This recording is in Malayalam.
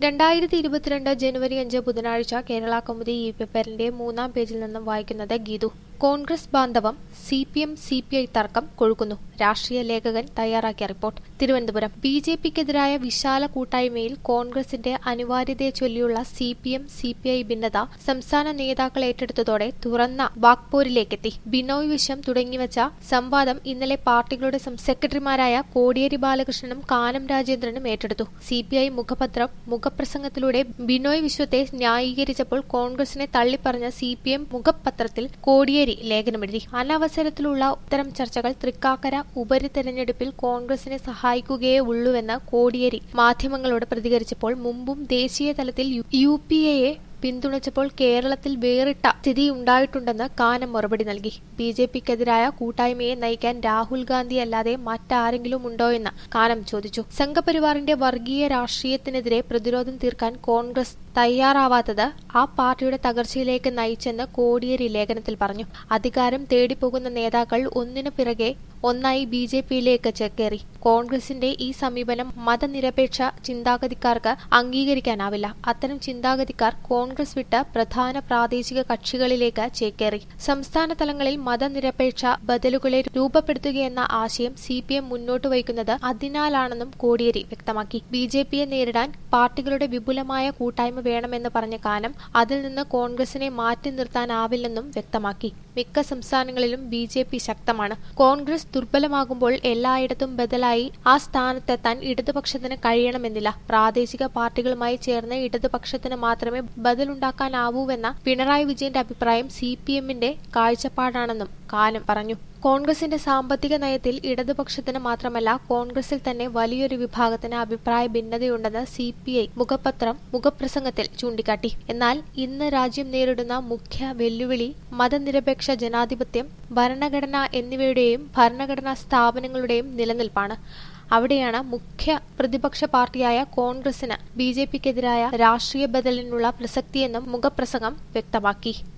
2022 ജനുവരി 5 ബുധനാഴ്ച കേരള കൗമുദി പേപ്പറിന്റെ 3-ാം പേജിൽ നിന്നും വായിക്കുന്നത് ഗീതു. കോൺഗ്രസ് ബാന്ധവം CPM-CPI തർക്കം കൊഴുക്കുന്നു. രാഷ്ട്രീയ ലേഖകൻ തയ്യാറാക്കിയ റിപ്പോർട്ട്. തിരുവനന്തപുരം. BJPക്കെതിരായ വിശാല കൂട്ടായ്മയിൽ കോൺഗ്രസിന്റെ അനിവാര്യതയെ ചൊല്ലിയുള്ള CPM-CPI ഭിന്നത സംസ്ഥാന നേതാക്കൾ ഏറ്റെടുത്തതോടെ തുറന്ന വാക്പോരിലേക്കെത്തി. ബിനോയ് വിശ്വം തുടങ്ങിവച്ച സംവാദം ഇന്നലെ പാർട്ടികളുടെ സെക്രട്ടറിമാരായ കോടിയേരി ബാലകൃഷ്ണനും കാനം രാജേന്ദ്രനും ഏറ്റെടുത്തു. CPI മുഖപത്രം മുഖപ്രസംഗത്തിലൂടെ ബിനോയ് വിശ്വത്തെ ന്യായീകരിച്ചപ്പോൾ കോൺഗ്രസിനെ തള്ളിപ്പറഞ്ഞ CPM മുഖപത്രത്തിൽ കോടിയേരി ലേഖനമെഴുതി. അനവസരത്തിലുള്ള ഇത്തരം ചർച്ചകൾ തൃക്കാക്കര ഉപരിതെരഞ്ഞെടുപ്പിൽ കോൺഗ്രസിനെ സഹായിക്കുകയേ ഉള്ളൂവെന്ന് കോടിയേരി മാധ്യമങ്ങളോട് പ്രതികരിച്ചപ്പോൾ മുമ്പും ദേശീയ തലത്തിൽ UPAയെ പിന്തുണച്ചപ്പോൾ കേരളത്തിൽ വേറിട്ട സ്ഥിതിയുണ്ടായിട്ടുണ്ടെന്ന് കാനം മറുപടി നൽകി. BJPക്കെതിരായ കൂട്ടായ്മയെ നയിക്കാൻ രാഹുൽ ഗാന്ധി അല്ലാതെ മറ്റാരെങ്കിലും ഉണ്ടോയെന്ന് കാനം ചോദിച്ചു. സംഘപരിവാറിന്റെ വർഗീയ രാഷ്ട്രീയത്തിനെതിരെ പ്രതിരോധം തീർക്കാൻ കോൺഗ്രസ് തയ്യാറാവാത്തത് ആ പാർട്ടിയുടെ തകർച്ചയിലേക്ക് നയിച്ചെന്ന് കോടിയേരി ലേഖനത്തിൽ പറഞ്ഞു. അധികാരം തേടിപ്പോകുന്ന നേതാക്കൾ ഒന്നിനു പിറകെ ഒന്നായി BJPയിലേക്ക് ചേക്കേറി. കോൺഗ്രസിന്റെ ഈ സമീപനം മതനിരപേക്ഷ ചിന്താഗതിക്കാർക്ക് അംഗീകരിക്കാനാവില്ല. അത്തരം ചിന്താഗതിക്കാർ കോൺഗ്രസ് വിട്ട് പ്രധാന പ്രാദേശിക കക്ഷികളിലേക്ക് ചേക്കേറി. സംസ്ഥാന തലങ്ങളിൽ മതനിരപേക്ഷ ബദലുകളെ രൂപപ്പെടുത്തുകയെന്ന ആശയം CPM മുന്നോട്ട് വയ്ക്കുന്നത് അതിനാലാണെന്നും കോടിയേരി വ്യക്തമാക്കി. BJPയെ നേരിടാൻ പാർട്ടികളുടെ വിപുലമായ കൂട്ടായ്മ വേണമെന്ന് പറഞ്ഞ കാനം അതിൽ നിന്ന് കോൺഗ്രസിനെ മാറ്റി നിർത്താനാവില്ലെന്നും വ്യക്തമാക്കി. മിക്ക സംസ്ഥാനങ്ങളിലും BJP ശക്തമാണ്. കോൺഗ്രസ് ദുർബലമാകുമ്പോൾ എല്ലായിടത്തും ബദലായി ആ സ്ഥാനത്തെത്താൻ ഇടതുപക്ഷത്തിന് കഴിയണമെന്നില്ല. പ്രാദേശിക പാർട്ടികളുമായി ചേർന്ന് ഇടതുപക്ഷത്തിന് മാത്രമേ ബദലുണ്ടാക്കാനാവൂവെന്ന പിണറായി വിജയന്റെ അഭിപ്രായം CPMന്റെ കാഴ്ചപ്പാടാണെന്നും കാനം പറഞ്ഞു. കോൺഗ്രസിന്റെ സാമ്പത്തിക നയത്തിൽ ഇടതുപക്ഷത്തിന് മാത്രമല്ല കോൺഗ്രസിൽ തന്നെ വലിയൊരു വിഭാഗത്തിന് അഭിപ്രായ ഭിന്നതയുണ്ടെന്ന് CPI മുഖപ്രസംഗത്തിൽ ചൂണ്ടിക്കാട്ടി. എന്നാൽ ഇന്ന് രാജ്യം നേരിടുന്ന മുഖ്യ വെല്ലുവിളി മതനിരപേക്ഷ ജനാധിപത്യം, ഭരണഘടന എന്നിവയുടെയും ഭരണഘടനാ സ്ഥാപനങ്ങളുടെയും നിലനിൽപ്പാണ്. അവിടെയാണ് മുഖ്യ പ്രതിപക്ഷ പാർട്ടിയായ കോൺഗ്രസിന് BJPക്കെതിരായ രാഷ്ട്രീയ ബദലിനുള്ള പ്രസക്തിയെന്നും മുഖപ്രസംഗം വ്യക്തമാക്കി.